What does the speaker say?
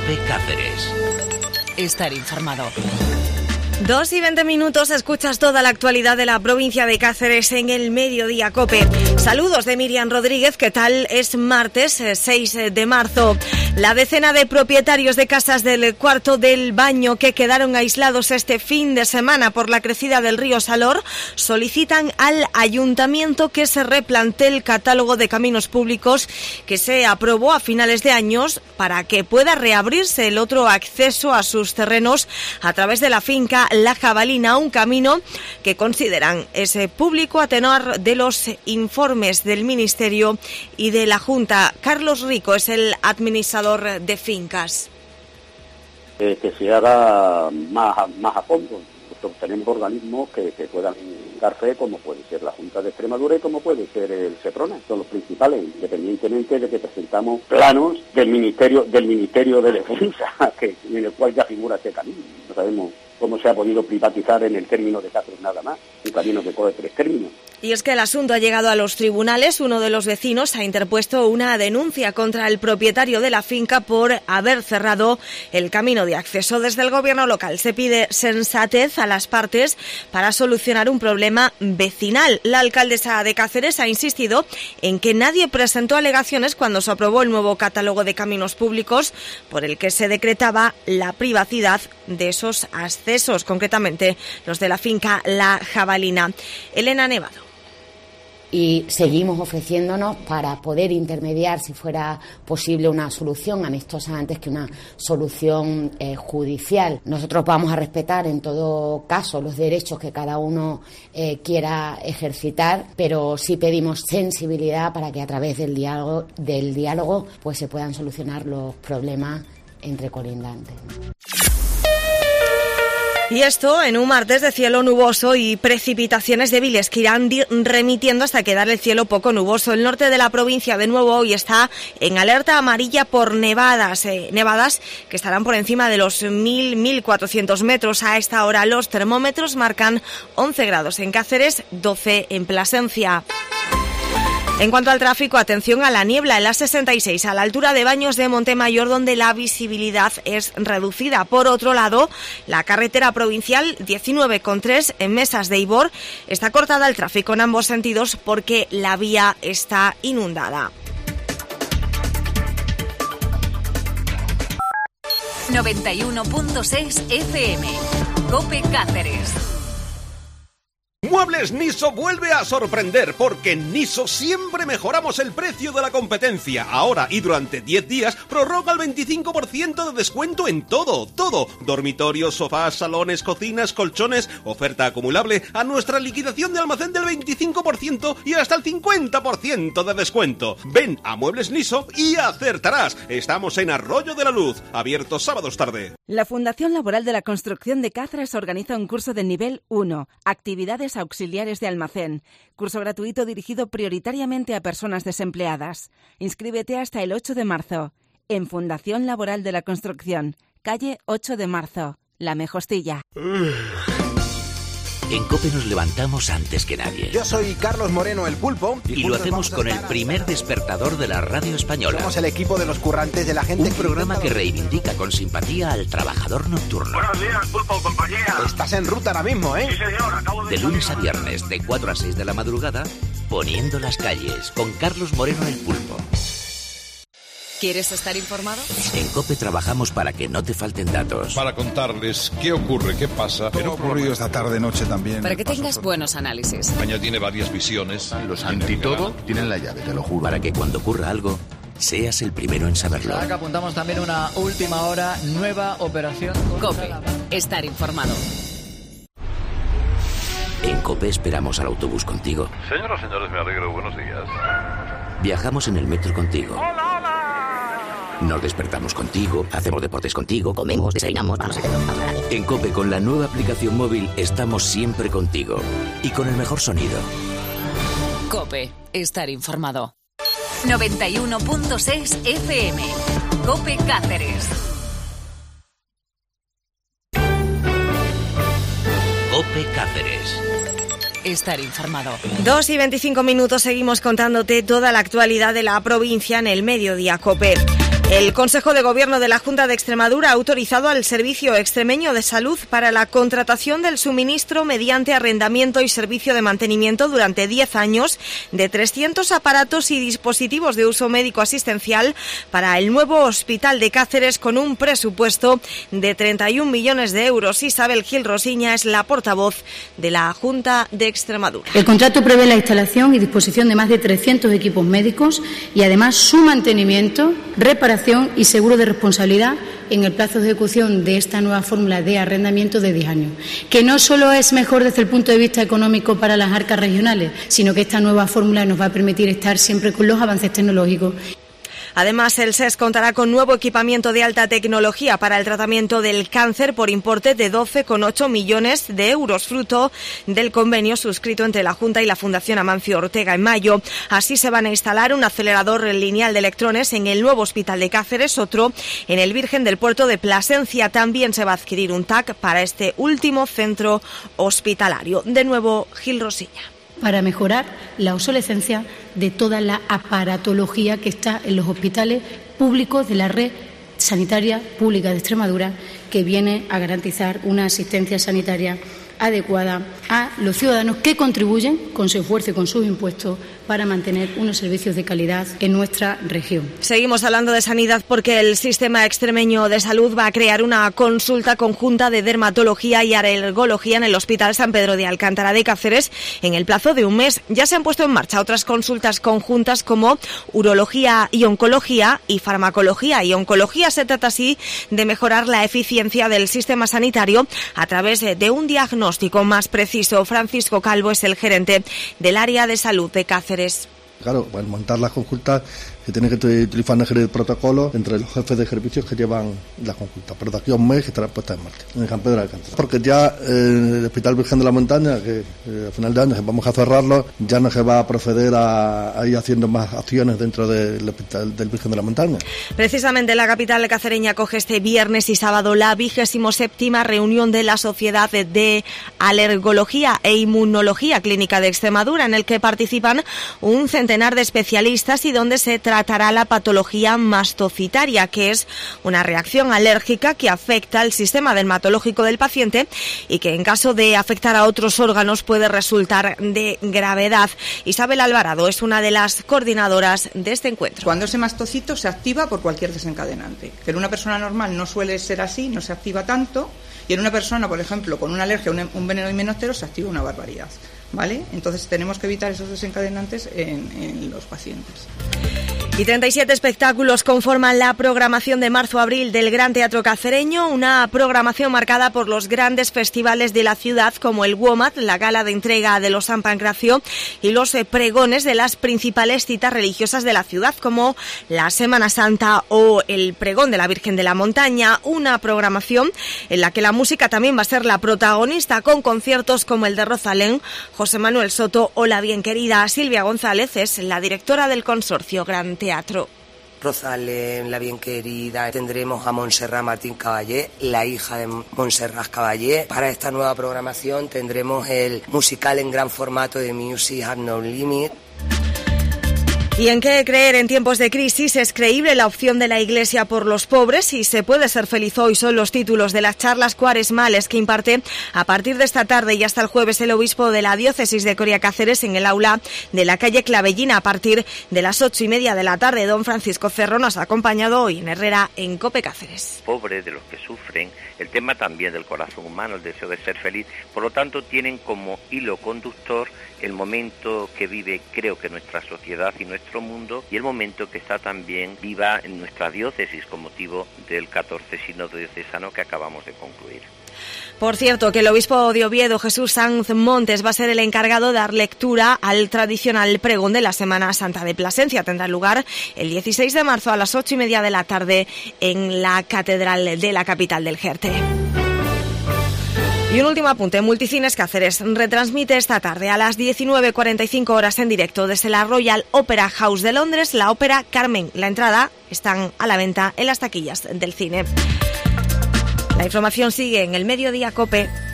COPE Cáceres. Estar informado. 2:20, escuchas toda la actualidad de la provincia de Cáceres en el Mediodía COPE. Saludos de Miriam Rodríguez, ¿qué tal? Es martes 6 de marzo. La decena de propietarios de casas del Cuarto del Baño que quedaron aislados este fin de semana por la crecida del río Salor solicitan al ayuntamiento que se replantee el catálogo de caminos públicos que se aprobó a finales de años para que pueda reabrirse el otro acceso a sus terrenos a través de la finca La Jabalina, un camino que consideran es público a tenor de los informes del Ministerio y de la Junta. Carlos Rico es el administrador de fincas. Que se haga más a fondo. Nosotros tenemos organismos que puedan dar fe, como puede ser la Junta de Extremadura y como puede ser el SEPRONA. Son los principales, independientemente de que presentamos planos del Ministerio de Defensa, en el cual ya figura este camino. No sabemos cómo se ha podido privatizar en el término de Cáceres nada más, un camino que coge 3 términos. Y es que el asunto ha llegado a los tribunales. Uno de los vecinos ha interpuesto una denuncia contra el propietario de la finca por haber cerrado el camino de acceso. Desde el gobierno local se pide sensatez a las partes para solucionar un problema vecinal. La alcaldesa de Cáceres ha insistido en que nadie presentó alegaciones cuando se aprobó el nuevo catálogo de caminos públicos por el que se decretaba la privacidad de esos accesos, concretamente los de la finca La Jabalina. Elena Nevado. Y seguimos ofreciéndonos para poder intermediar, si fuera posible, una solución amistosa antes que una solución judicial. Nosotros vamos a respetar en todo caso los derechos que cada uno quiera ejercitar, pero sí pedimos sensibilidad para que a través del diálogo pues se puedan solucionar los problemas entre colindantes. Y esto en un martes de cielo nuboso y precipitaciones débiles que irán remitiendo hasta quedar el cielo poco nuboso. El norte de la provincia de nuevo hoy está en alerta amarilla por nevadas que estarán por encima de los 1.400 metros. A esta hora los termómetros marcan 11 grados en Cáceres, 12 en Plasencia. En cuanto al tráfico, atención a la niebla en la 66, a la altura de Baños de Montemayor, donde la visibilidad es reducida. Por otro lado, la carretera provincial 19,3 en Mesas de Ibor está cortada al tráfico en ambos sentidos porque la vía está inundada. 91.6 FM. COPE Cáceres. Muebles Niso vuelve a sorprender porque en Niso siempre mejoramos el precio de la competencia. Ahora y durante 10 días prorroga el 25% de descuento en todo. Dormitorios, sofás, salones, cocinas, colchones, oferta acumulable a nuestra liquidación de almacén del 25% y hasta el 50% de descuento. Ven a Muebles Niso y acertarás. Estamos en Arroyo de la Luz, abierto sábados tarde. La Fundación Laboral de la Construcción de Cáceres organiza un curso de nivel 1, actividades auxiliares de almacén, curso gratuito dirigido prioritariamente a personas desempleadas. Inscríbete hasta el 8 de marzo en Fundación Laboral de la Construcción, calle 8 de marzo, La Mejostilla. En COPE nos levantamos antes que nadie. Yo soy Carlos Moreno, el Pulpo. Y lo hacemos con el primer despertador de la radio española. Somos el equipo de los currantes de la gente. Un programa que reivindica con simpatía al trabajador nocturno. Buenos días, Pulpo, compañía. Estás en ruta ahora mismo, ¿eh? Sí, señor, acabo de lunes a viernes, de 4 a 6 de la madrugada, poniendo las calles, con Carlos Moreno, el Pulpo. ¿Quieres estar informado? En COPE trabajamos para que no te falten datos. Para contarles qué ocurre, qué pasa. Pero ha ocurrido esta tarde-noche también. Para que tengas buenos análisis. España tiene varias visiones. Los antitodo tienen la llave, te lo juro. Para que cuando ocurra algo, seas el primero en saberlo. Ahora que apuntamos también una última hora, nueva operación. COPE. Estar informado. En COPE esperamos al autobús contigo. Señoras y señores, me alegro. Buenos días. Viajamos en el metro contigo. ¡Hola, hola! Nos despertamos contigo, hacemos deportes contigo, comemos, desayunamos, vamos a hacer. En COPE, con la nueva aplicación móvil, estamos siempre contigo. Y con el mejor sonido. COPE. Estar informado. 91.6 FM. COPE Cáceres. COPE Cáceres. Estar informado. 2:25, seguimos contándote toda la actualidad de la provincia en el Mediodía COPE. El Consejo de Gobierno de la Junta de Extremadura ha autorizado al Servicio Extremeño de Salud para la contratación del suministro mediante arrendamiento y servicio de mantenimiento durante 10 años de 300 aparatos y dispositivos de uso médico asistencial para el nuevo Hospital de Cáceres con un presupuesto de 31 millones de euros. Isabel Gil Rosiña es la portavoz de la Junta de Extremadura. El contrato prevé la instalación y disposición de más de 300 equipos médicos y además su mantenimiento, reparación y seguro de responsabilidad en el plazo de ejecución de esta nueva fórmula de arrendamiento de 10 años, que no solo es mejor desde el punto de vista económico para las arcas regionales, sino que esta nueva fórmula nos va a permitir estar siempre con los avances tecnológicos. Además, el SES contará con nuevo equipamiento de alta tecnología para el tratamiento del cáncer por importe de 12,8 millones de euros, fruto del convenio suscrito entre la Junta y la Fundación Amancio Ortega en mayo. Así se van a instalar un acelerador lineal de electrones en el nuevo Hospital de Cáceres, otro en el Virgen del Puerto de Plasencia. También se va a adquirir un TAC para este último centro hospitalario. De nuevo, Gil Rosiña. Para mejorar la obsolescencia de toda la aparatología que está en los hospitales públicos de la red sanitaria pública de Extremadura, que viene a garantizar una asistencia sanitaria adecuada a los ciudadanos que contribuyen con su esfuerzo y con sus impuestos para mantener unos servicios de calidad en nuestra región. Seguimos hablando de sanidad porque el Sistema Extremeño de Salud va a crear una consulta conjunta de dermatología y alergología en el Hospital San Pedro de Alcántara de Cáceres en el plazo de un mes. Ya se han puesto en marcha otras consultas conjuntas como urología y oncología y farmacología y oncología. Se trata así de mejorar la eficiencia del sistema sanitario a través de un diagnóstico más preciso. Francisco Calvo es el gerente del área de salud de Cáceres. Claro, al montar las consultas se tiene que utilizar una serie de protocolos entre los jefes de servicios que llevan las consultas, pero de aquí a un mes estarán puestas en marcha en el San Pedro de Alcántara. Porque ya el Hospital Virgen de la Montaña, que a final de año vamos a cerrarlo, ya no se va a proceder a ir haciendo más acciones dentro del Hospital del Virgen de la Montaña. Precisamente la capital cacereña acoge este viernes y sábado la 27ª reunión de la Sociedad de Alergología e Inmunología Clínica de Extremadura, en el que participan un centenar de especialistas y donde se tratará la patología mastocitaria, que es una reacción alérgica que afecta al sistema dermatológico del paciente y que en caso de afectar a otros órganos puede resultar de gravedad. Isabel Alvarado es una de las coordinadoras de este encuentro. Cuando ese mastocito se activa por cualquier desencadenante, que en una persona normal no suele ser así, no se activa tanto, y en una persona, por ejemplo, con una alergia a un veneno himenóptero se activa una barbaridad, ¿vale? Entonces tenemos que evitar esos desencadenantes en los pacientes. Y 37 espectáculos conforman la programación de marzo-abril del Gran Teatro Cacereño, una programación marcada por los grandes festivales de la ciudad como el WOMAD, la gala de entrega de los San Pancracio y los pregones de las principales citas religiosas de la ciudad como la Semana Santa o el pregón de la Virgen de la Montaña, una programación en la que la música también va a ser la protagonista con conciertos como el de Rosalén, José Manuel Soto o la bien querida Silvia González, es la directora del consorcio Gran Teatro. Rosalén, la bien querida, tendremos a Montserrat Martín Caballé, la hija de Montserrat Caballé. Para esta nueva programación tendremos el musical en gran formato de Music Has No Limit. ¿Y en qué creer en tiempos de crisis? ¿Es creíble la opción de la Iglesia por los pobres? ¿Y se puede ser feliz hoy? Son los títulos de las charlas cuaresmales que imparte a partir de esta tarde y hasta el jueves el obispo de la diócesis de Coria Cáceres en el aula de la calle Clavellina a partir de las 8:30 de la tarde. Don Francisco Cerro nos ha acompañado hoy en Herrera en COPE Cáceres. Pobres, de los que sufren, el tema también del corazón humano, el deseo de ser feliz, por lo tanto tienen como hilo conductor el momento que vive, creo que nuestra sociedad y nuestro mundo, y el momento que está también viva en nuestra diócesis con motivo del 14 sínodo diocesano que acabamos de concluir. Por cierto, que el obispo de Oviedo, Jesús Sanz Montes, va a ser el encargado de dar lectura al tradicional pregón de la Semana Santa de Plasencia. Tendrá lugar el 16 de marzo a las 8:30 de la tarde en la Catedral de la capital del Jerte. Y un último apunte, Multicines Cáceres retransmite esta tarde a las 19:45 horas en directo desde la Royal Opera House de Londres la ópera Carmen. La entrada están a la venta en las taquillas del cine. La información sigue en el Mediodía COPE.